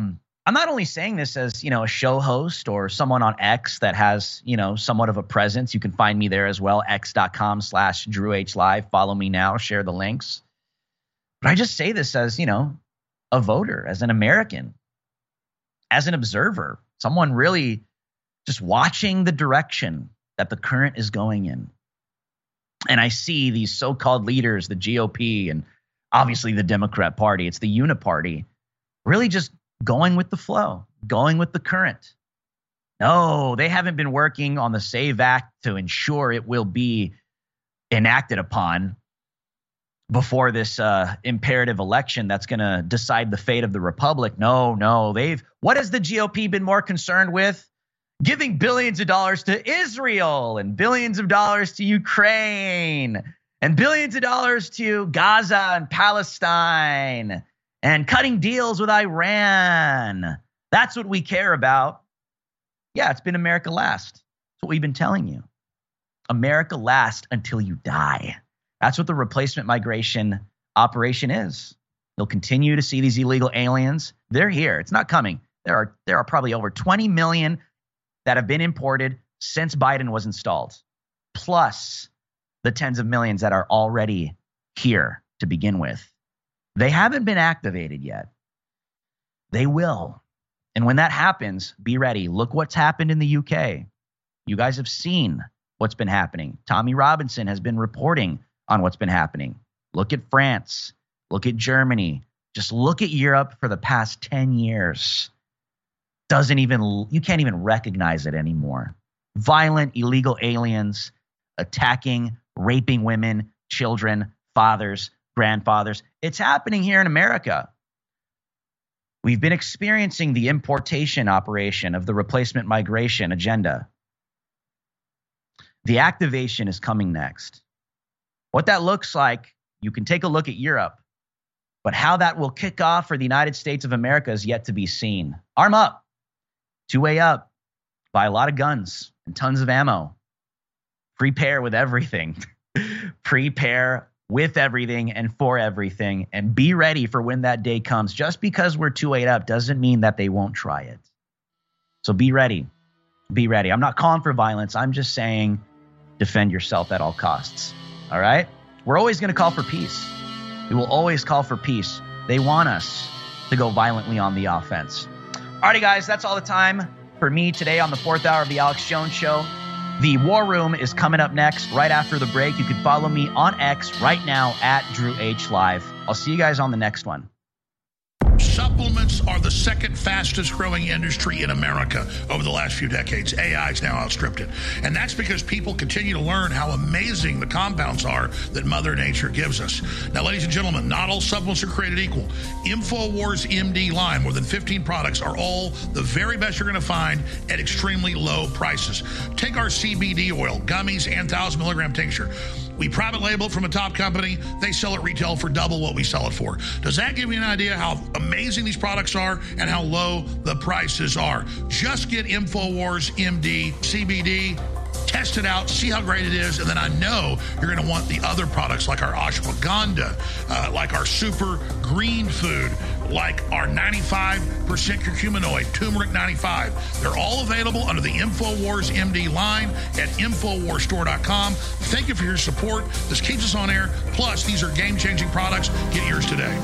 I'm not only saying this as, a show host or someone on X that has, somewhat of a presence. You can find me there as well, x.com/DrewHLive. Follow me now, share the links. But I just say this as, a voter, as an American, as an observer, someone really just watching the direction that the current is going in. And I see these so-called leaders, the GOP and obviously the Democrat Party, it's the uniparty, really just going with the flow, going with the current. No, they haven't been working on the SAVE Act to ensure it will be enacted upon before this imperative election that's going to decide the fate of the republic. No. What has the GOP been more concerned with? Giving billions of dollars to Israel and billions of dollars to Ukraine and billions of dollars to Gaza and Palestine and cutting deals with Iran. That's what we care about. Yeah, it's been America last. That's what we've been telling you. America last until you die. That's what the replacement migration operation is. You'll continue to see these illegal aliens. They're here. It's not coming. There are probably over 20 million that have been imported since Biden was installed, plus the tens of millions that are already here to begin with. They haven't been activated yet. They will. And when that happens, be ready. Look what's happened in the UK. You guys have seen what's been happening. Tommy Robinson has been reporting on what's been happening. Look at France. Look at Germany. Just look at Europe for the past 10 years. You can't even recognize it anymore. Violent, illegal aliens attacking, raping women, children, fathers, grandfathers. It's happening here in America. We've been experiencing the importation operation of the replacement migration agenda. The activation is coming next. What that looks like, you can take a look at Europe, but how that will kick off for the United States of America is yet to be seen. Arm up. Two-way up. Buy a lot of guns and tons of ammo. Prepare with everything. Prepare with everything and for everything, and be ready for when that day comes. Just because we're 2-8 up doesn't mean that they won't try it. So be ready. Be ready. I'm not calling for violence. I'm just saying defend yourself at all costs. All right? We're always going to call for peace. We will always call for peace. They want us to go violently on the offense. Alrighty, guys, that's all the time for me today on the 4th hour of the Alex Jones Show. The War Room is coming up next, right after the break. You can follow me on X right now at DrewHLive. I'll see you guys on the next one. Supplements are the second fastest growing industry in America over the last few decades. AI has now outstripped it. And that's because people continue to learn how amazing the compounds are that Mother Nature gives us. Now, ladies and gentlemen, not all supplements are created equal. InfoWars MD line, more than 15 products, are all the very best you're going to find at extremely low prices. Take our CBD oil, gummies, and 1,000 milligram tincture. We private label it from a top company. They sell it retail for double what we sell it for. Does that give you an idea how amazing these products are and how low the prices are? Just get InfoWars MD CBD, test it out, see how great it is, and then I know you're going to want the other products like our ashwagandha, like our super green food, like our 95% curcuminoid, turmeric 95. They're all available under the InfoWars MD line at InfoWarsStore.com. Thank you for your support. This keeps us on air. Plus, these are game-changing products. Get yours today.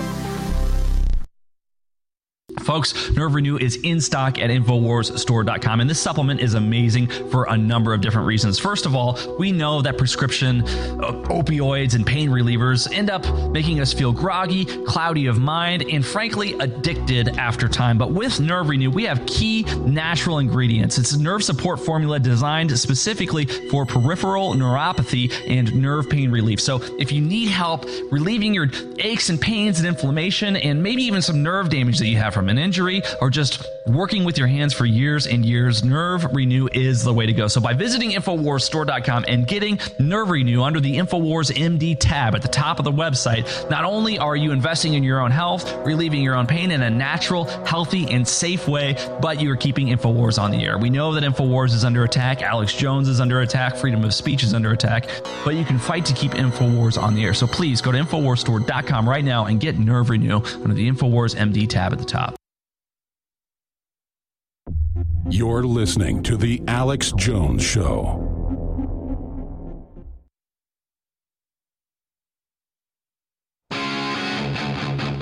Folks, Nerve Renew is in stock at InfoWarsStore.com, and this supplement is amazing for a number of different reasons. First of all, we know that prescription opioids and pain relievers end up making us feel groggy, cloudy of mind, and frankly, addicted after time. But with Nerve Renew, we have key natural ingredients. It's a nerve support formula designed specifically for peripheral neuropathy and nerve pain relief. So if you need help relieving your aches and pains and inflammation, and maybe even some nerve damage that you have from an injury or just working with your hands for years and years, Nerve Renew is the way to go. So by visiting InfoWarsStore.com and getting Nerve Renew under the InfoWars MD tab at the top of the website, not only are you investing in your own health, relieving your own pain in a natural, healthy, and safe way, but you are keeping InfoWars on the air. We know that InfoWars is under attack, Alex Jones is under attack, freedom of speech is under attack, but you can fight to keep InfoWars on the air. So please go to InfoWarsStore.com right now and get Nerve Renew under the InfoWars MD tab at the top. You're listening to The Alex Jones Show.